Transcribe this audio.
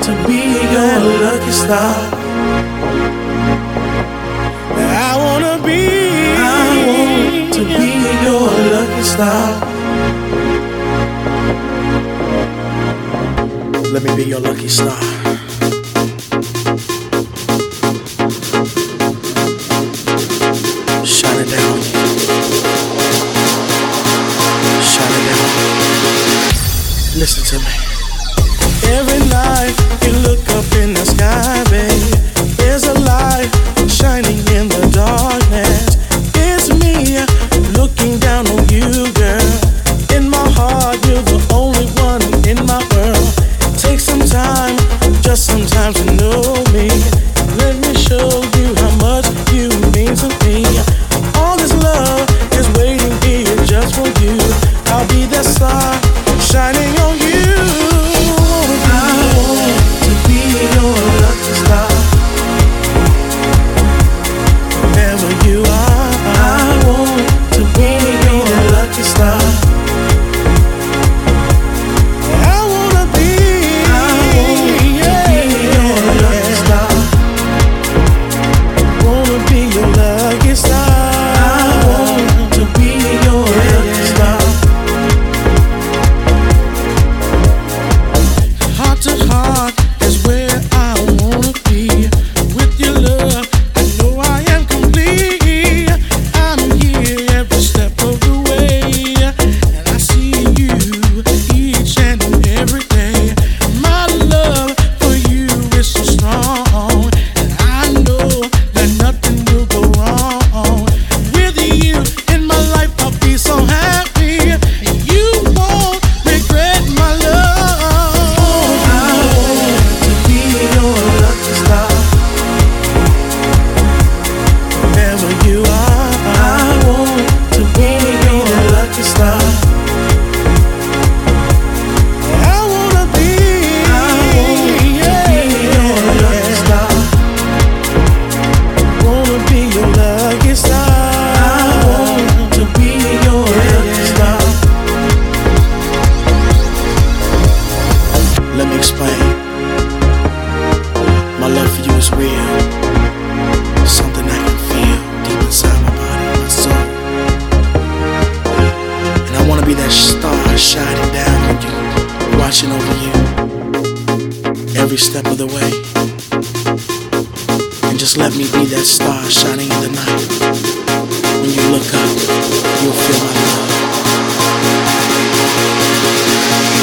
to be your lucky star. I want to be your lucky star. Let me be your lucky star. Shine it down. Shine it down. Listen to me. Every night you look up in the sky, babe, there's a light shining in the darkness. It's me looking down on you, girl. In my heart, you're the only one in my world. Take some time, just some time to know me. Let me show you how much you mean to me. All this love is waiting here just for you. I'll be that star shining on you. Let me explain. My love for you is real. Something I can feel deep inside my body, my soul. And I want to be that star shining down on you, watching over you every step of the way. And just let me be that star shining in the night. When you look up, you'll feel my love.